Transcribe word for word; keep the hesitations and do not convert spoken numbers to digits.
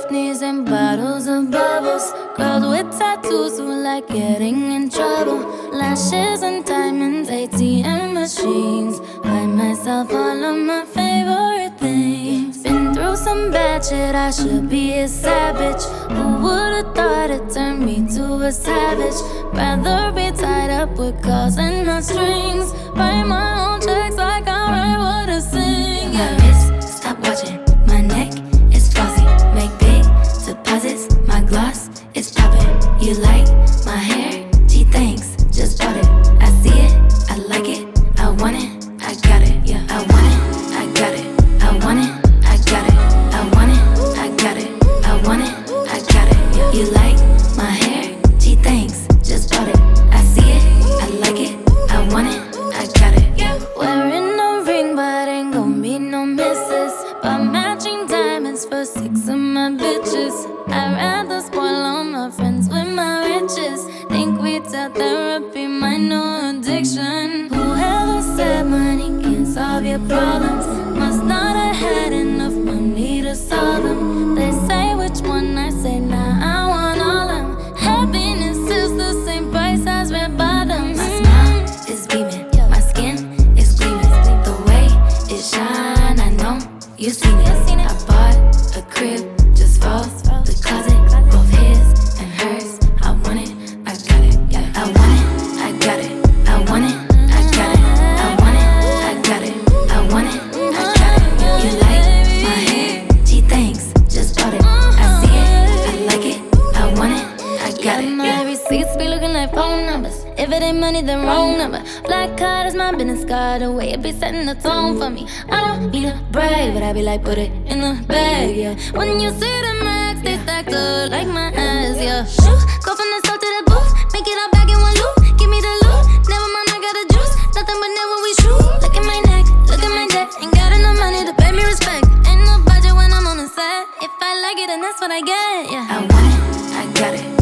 soft knees and bottles of bubbles. Girls with tattoos who like getting in trouble. Lashes and diamonds, A T M machines. Buy myself all of my favorite things. Been through some bad shit, I should be a savage. Who would've thought it turned me to a savage? Rather be tied up with calls and not strings. Write my own checks like I write what I sing. Yeah. My wrist, stop watching. My neck is flossy. Make big deposits. My gloss is popping. You like my hair? Gee, thanks. Just bought it. I see it. I like it. I want it. I got it. Yeah, I want it. I got it. I want it. I got it. I want it. I got it. I want it. I got it. Yeah. You like my hair? Gee, thanks. Just bought it. I see it. I like it. I want it. I got it. Yeah. Wearing a ring, but ain't gon' be no misses. But matching diamonds for six of my bitches. I'd rather spoil all my friends with my riches. Think we tell therapy my new addiction. Whoever said money can't solve your problems must not have had enough money to solve them. They say which one, I say nah, I want all them. Happiness is the same price as red bottoms. My smile is beaming. My skin is gleaming. The way it shine, I know you seen it. I bought a crib just for the closet, both his and hers. I want it, I got it. Yeah, I want it, I got it. I want it, I got it. I want it, I got it. I want it, I got it. You like my hair? Gee, thanks. Just bought it. I see it, I like it. I want it, I got it. My receipts be looking like phone numbers. If it ain't money, then wrong number. Black card is my business card. The way it be setting the tone for me. I don't need to brag, but I be like, put it in the bag, yeah. When you see the max, they stacked up like my ass, yeah. Shoot, go from the start to the booth. Make it all back in one loop. Give me the loot. Never mind, I got the juice. Nothing but never we shoot. Look at my neck, look at my debt. Ain't got enough money to pay me respect. Ain't no budget when I'm on the set. If I like it, then that's what I get, yeah. I want it, I got it.